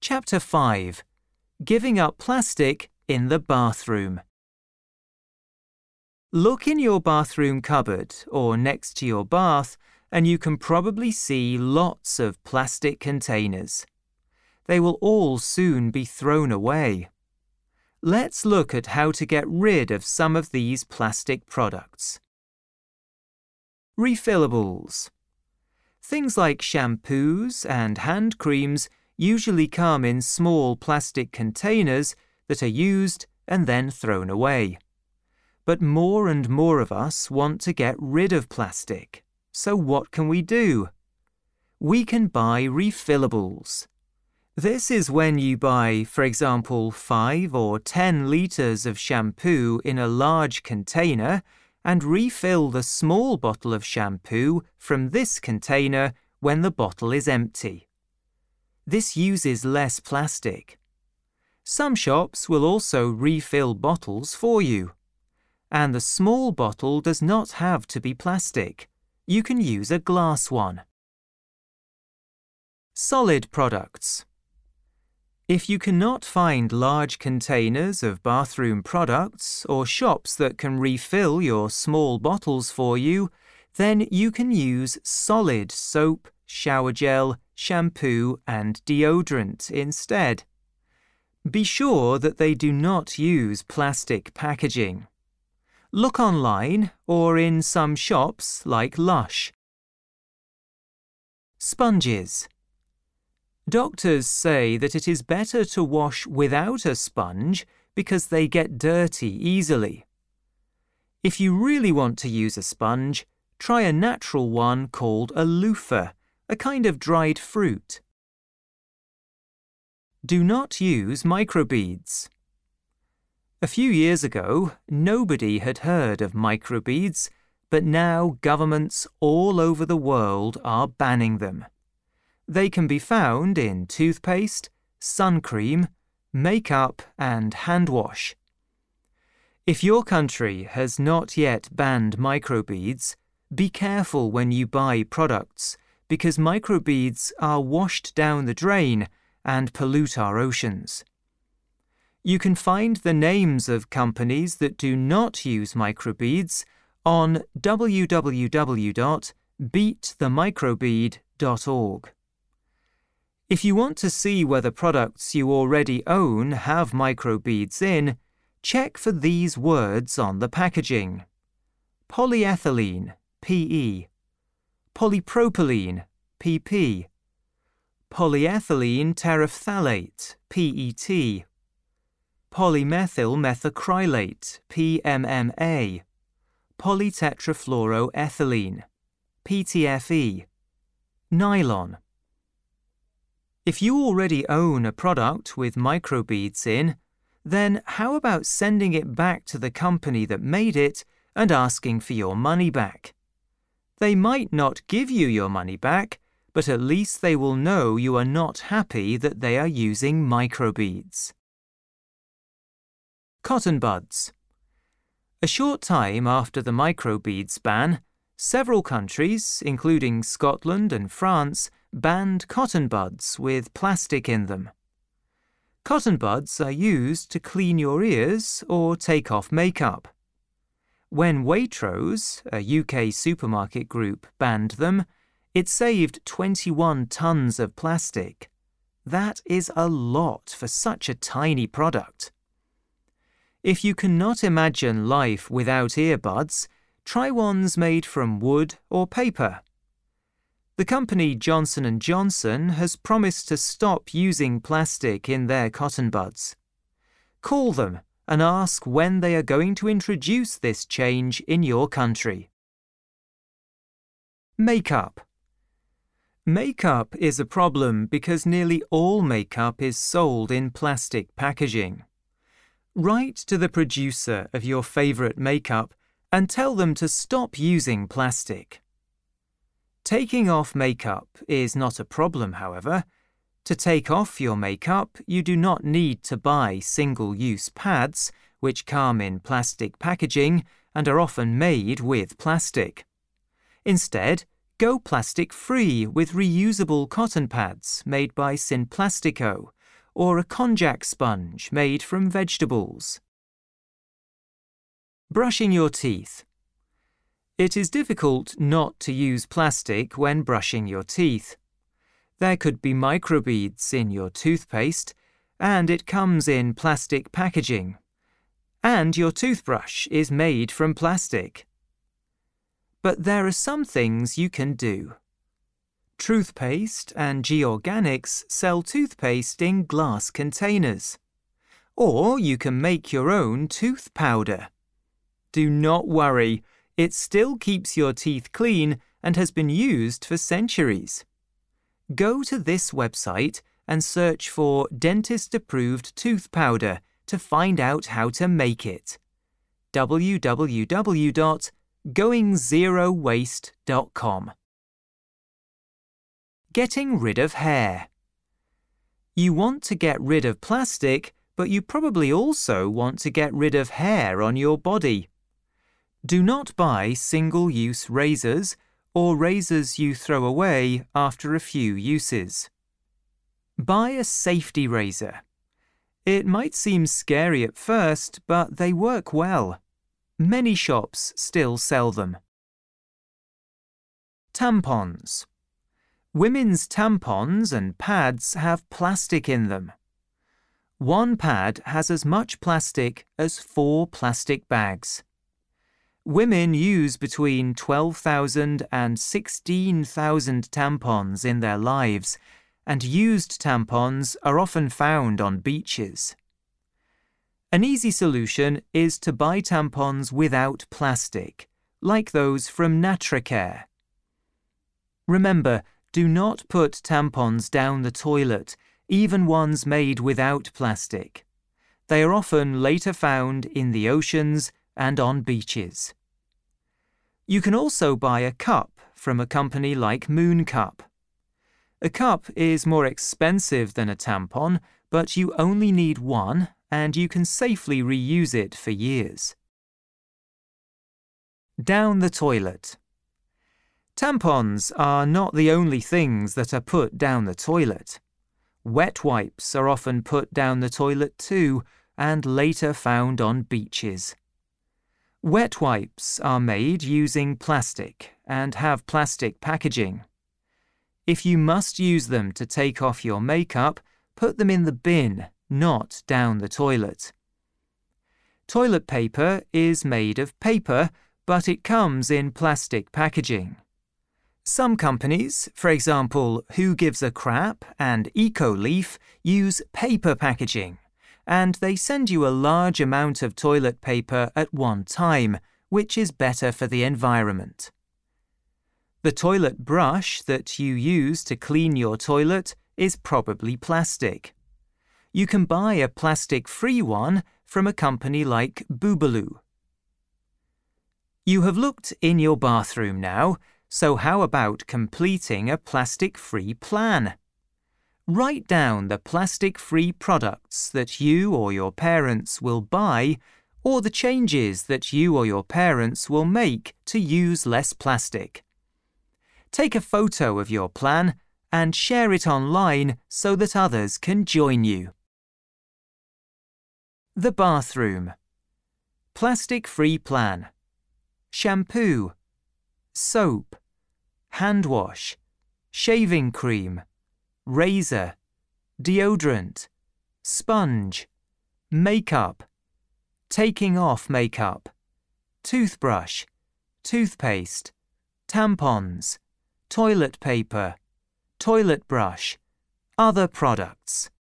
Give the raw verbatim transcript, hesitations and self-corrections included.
Chapter five. Giving up plastic in the bathroom. Look in your bathroom cupboard or next to your bath and you can probably see lots of plastic containers. They will all soon be thrown away. Let's look at how to get rid of some of these plastic products. Refillables. Things like shampoos and hand creams usually come in small plastic containers that are used and then thrown away. But more and more of us want to get rid of plastic. So what can we do? We can buy refillables. This is when you buy, for example, five or ten litres of shampoo in a large container and refill the small bottle of shampoo from this container when the bottle is empty. This uses less plastic. Some shops will also refill bottles for you. And the small bottle does not have to be plastic. You can use a glass one. Solid products. If you cannot find large containers of bathroom products or shops that can refill your small bottles for you, then you can use solid soap, shower gel, shampoo and deodorant instead. Be sure that they do not use plastic packaging. Look online or in some shops like Lush. Sponges. Doctors say that it is better to wash without a sponge because they get dirty easily. If you really want to use a sponge, try a natural one called a loofah, a kind of dried fruit. Do not use microbeads. A few years ago, nobody had heard of microbeads, but now governments all over the world are banning them. They can be found in toothpaste, sun cream, makeup and hand wash. If your country has not yet banned microbeads, be careful when you buy products because microbeads are washed down the drain and pollute our oceans. You can find the names of companies that do not use microbeads on w w w dot beat the microbead dot org. If you want to see whether products you already own have microbeads in, check for these words on the packaging. Polyethylene, P E. Polypropylene, P P. Polyethylene terephthalate, P E T. Polymethyl methacrylate, P M M A. Polytetrafluoroethylene, P T F E. Nylon. If you already own a product with microbeads in, then how about sending it back to the company that made it and asking for your money back? They might not give you your money back, but at least they will know you are not happy that they are using microbeads. Cotton buds. A short time after the microbeads ban, several countries, including Scotland and France, banned cotton buds with plastic in them. Cotton buds are used to clean your ears or take off makeup. When Waitrose, a U K supermarket group, banned them, it saved twenty-one tons of plastic. That is a lot for such a tiny product. If you cannot imagine life without earbuds, try ones made from wood or paper. The company Johnson and Johnson has promised to stop using plastic in their cotton buds. Call them and ask when they are going to introduce this change in your country. Makeup. Makeup is a problem because nearly all makeup is sold in plastic packaging. Write to the producer of your favourite makeup and tell them to stop using plastic. Taking off makeup is not a problem, however. To take off your makeup, you do not need to buy single-use pads, which come in plastic packaging and are often made with plastic. Instead, go plastic-free with reusable cotton pads made by Synplastico, or a konjac sponge made from vegetables. Brushing your teeth. It is difficult not to use plastic when brushing your teeth. There could be microbeads in your toothpaste, and it comes in plastic packaging. And your toothbrush is made from plastic. But there are some things you can do. Truthpaste and G-Organics sell toothpaste in glass containers. Or you can make your own tooth powder. Do not worry, it still keeps your teeth clean and has been used for centuries. Go to this website and search for dentist-approved tooth powder to find out how to make it. w w w dot going zero waste dot com. Getting rid of hair. You want to get rid of plastic, but you probably also want to get rid of hair on your body. Do not buy single-use razors or razors you throw away after a few uses. Buy a safety razor. It might seem scary at first, but they work well. Many shops still sell them. Tampons. Women's tampons and pads have plastic in them. One pad has as much plastic as four plastic bags. Women use between twelve thousand and sixteen thousand tampons in their lives, and used tampons are often found on beaches. An easy solution is to buy tampons without plastic, like those from Natracare. Remember, do not put tampons down the toilet, even ones made without plastic. They are often later found in the oceans and on beaches. You can also buy a cup from a company like Moon Cup. A cup is more expensive than a tampon, but you only need one and you can safely reuse it for years. Down the toilet. Tampons are not the only things that are put down the toilet. Wet wipes are often put down the toilet too, and later found on beaches. Wet wipes are made using plastic and have plastic packaging. If you must use them to take off your makeup, put them in the bin, not down the toilet. Toilet paper is made of paper, but it comes in plastic packaging. Some companies, for example, Who Gives a Crap and EcoLeaf, use paper packaging, and they send you a large amount of toilet paper at one time, which is better for the environment. The toilet brush that you use to clean your toilet is probably plastic. You can buy a plastic-free one from a company like Boobaloo. You have looked in your bathroom now, so how about completing a plastic-free plan? Write down the plastic-free products that you or your parents will buy, or the changes that you or your parents will make to use less plastic. Take a photo of your plan and share it online so that others can join you. The bathroom. Plastic-free plan. Shampoo. Soap. Hand wash. Shaving cream. Razor. Deodorant. Sponge. Makeup. Taking off makeup. Toothbrush. Toothpaste. Tampons. Toilet paper. Toilet brush. Other products.